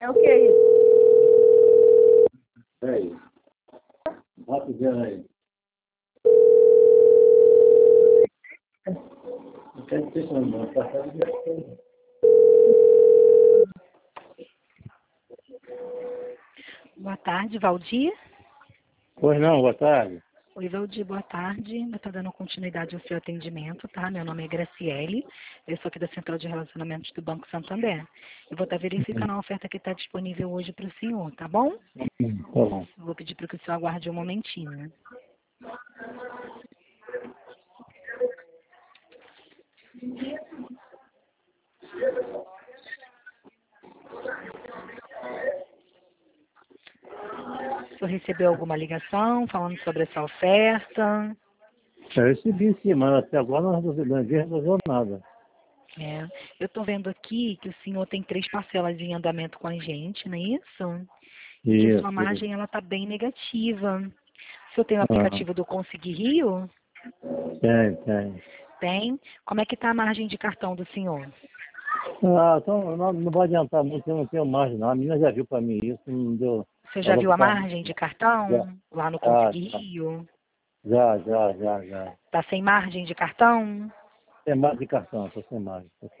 É o que é isso? Peraí. Bota o dedo aí. Não quero ter não, tá certo. Boa tarde, Valdir. Pois não, boa tarde. Oi, Valdir, boa tarde. Eu estou dando continuidade ao seu atendimento, tá? Meu nome é Graciele, eu sou aqui da Central de Relacionamentos do Banco Santander. Eu vou estar verificando a oferta que está disponível hoje para o senhor, tá bom? Tá bom. Eu vou pedir para que o senhor aguarde um momentinho. O senhor recebeu alguma ligação falando sobre essa oferta? Eu recebi sim, mas até agora ninguém resolveu nada. É, eu estou vendo aqui que o senhor tem 3 parcelas em andamento com a gente, não é isso? E que a sua Isso. margem ela está bem negativa. O senhor tem o Ah, aplicativo do Consegui Rio? tem. Tem. Como é que está a margem de cartão do senhor? Ah, então não vai adiantar muito, eu não tenho mais não. A menina já viu para mim isso, não deu. Você já Ela viu a tá, margem de já, cartão lá no já, Consegui Rio? já. Está sem margem de cartão? Tem mais de cartão, tô sem mais.